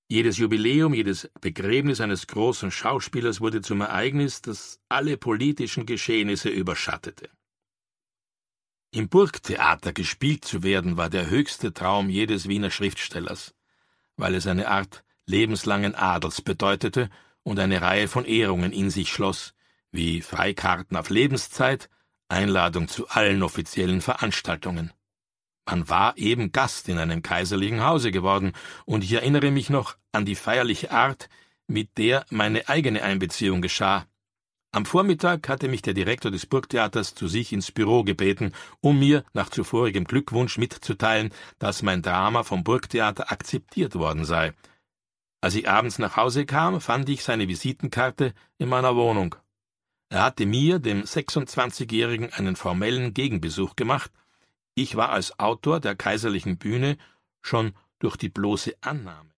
Jedes Jubiläum, jedes Begräbnis eines großen Schauspielers wurde zum Ereignis, das alle politischen Geschehnisse überschattete. Im Burgtheater gespielt zu werden, war der höchste Traum jedes Wiener Schriftstellers, weil es eine Art lebenslangen Adels bedeutete und eine Reihe von Ehrungen in sich schloss, wie Freikarten auf Lebenszeit, Einladung zu allen offiziellen Veranstaltungen. Man war eben Gast in einem kaiserlichen Hause geworden, und ich erinnere mich noch an die feierliche Art, mit der meine eigene Einbeziehung geschah. Am Vormittag hatte mich der Direktor des Burgtheaters zu sich ins Büro gebeten, um mir nach zuvorigem Glückwunsch mitzuteilen, dass mein Drama vom Burgtheater akzeptiert worden sei. Als ich abends nach Hause kam, fand ich seine Visitenkarte in meiner Wohnung. Er hatte mir, dem 26-Jährigen, einen formellen Gegenbesuch gemacht. Ich war als Autor der kaiserlichen Bühne schon durch die bloße Annahme